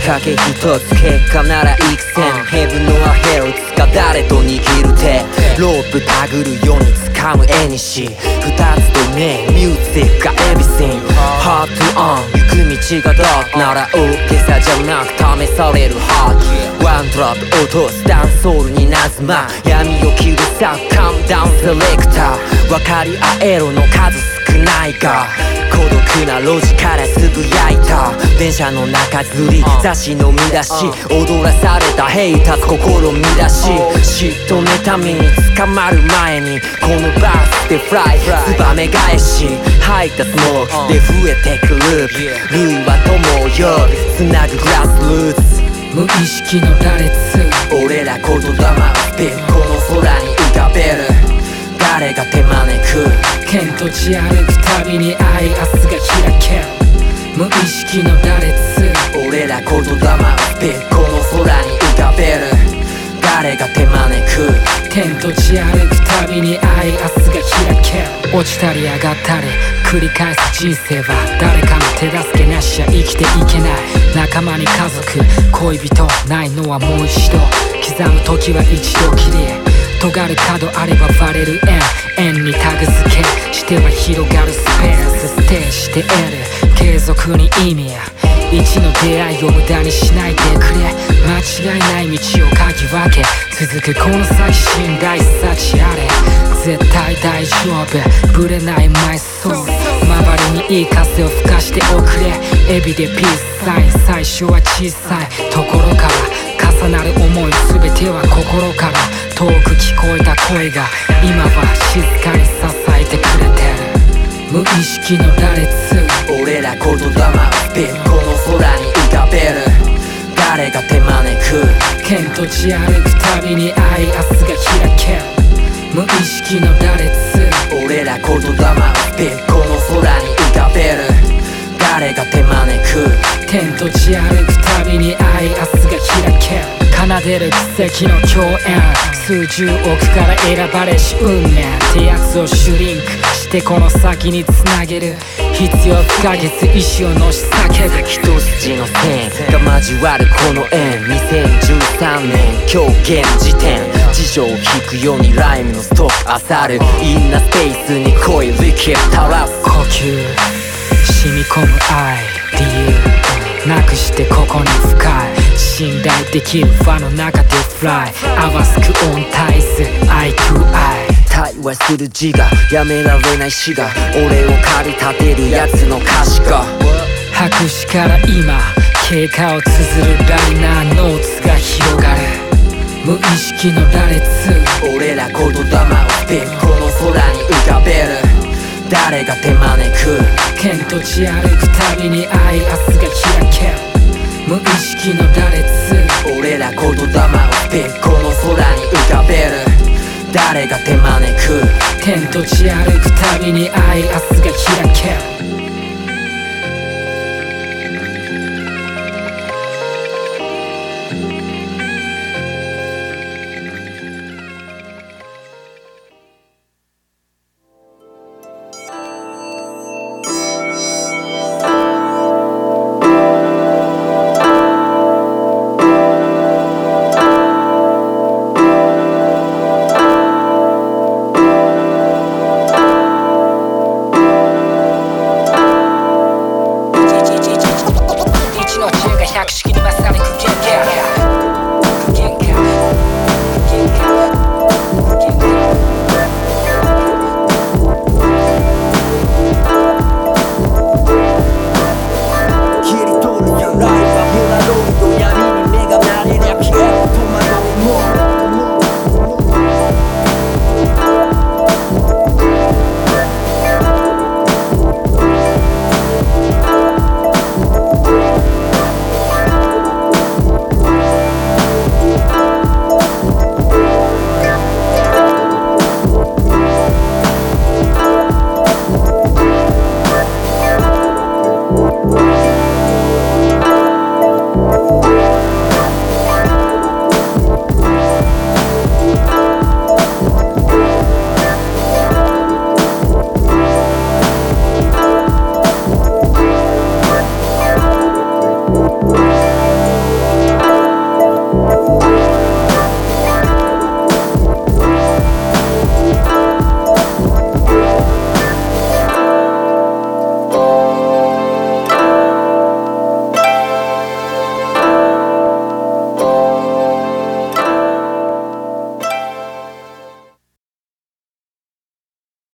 け一つ結果なら幾千ヘブンのアヘロいつか誰と握る手ロープたぐるように掴む絵にし二つとねミュージックがエビシンハートオン行く道がどうなら大げさじゃなく試されるハートワンドロップ落とすダンソールになずま闇を切るさカムダウンセレクター分かり合えろの数少ないが孤独な路地からつぶやいた電車の中吊り雑誌の見出し踊らされたヘイター心乱し嫉妬妬みに捕まる前にこのバースでフライツバメ返し吐いたスモークで増えてくループ類は友を呼びつなぐグラスルーツ無意識の羅列俺ら言霊をスピンこの空に浮かべる誰が手招く剣と地歩くたびに愛明日が開ける無意識の羅列俺ら言霊をスピンこの空に浮かべる誰が手招く天と地歩くたびに愛明日が開ける落ちたり上がったり繰り返す人生は誰かの手助けなしじゃ生きていけない仲間に家族恋人ないのはもう一度刻む時は一度きり尖る角あればバレる円にタグ付けしては広がるスペースステージして得る継続に意味や一の出会いを無駄にしないでくれ間違いない道をかき分け続くこの先信頼幸あれ絶対大丈夫ぶれないマイソール周りにいい風を吹かしておくれエビでピースサイン最初は小さいところから重なる思い全ては心から遠く聞こえた声が今は静かに支えてくれてる無意識の羅列俺ら言霊をスピンこの空に浮かべる誰が手招く剣と地歩くたびに愛明日が開ける無意識の羅列俺ら言霊をスピンこの空に浮かべる誰が手招く天と地歩くたびに愛明日が開ける奏でる奇跡の共演数十億から選ばれし運命ってやつをシュリンクしてこの先につなげる必要不可欠意志をのし叫ぶ一筋の線が交わるこの縁2013年今日現時点辞書を引くようにライムのストック漁るインナースペースに濃いリキップ垂らす呼吸染み込む愛理由なくしてここに深い信頼できる輪の中でフライ合わすくオンタイズ Eye to Eye 対話する自我やめられない死が俺を駆り立てるやつの歌詞か白紙から今経過を綴るライナーノーツが広がる無意識の羅列俺ら言霊をスピンこの空に浮かべる誰が手招く剣と地歩くたびに愛明日が開ける無意識の羅列俺ら言霊をスピンこの空に浮かべる誰が手招く天と地歩くたびに愛明日が開ける百式に勝るくゲゲ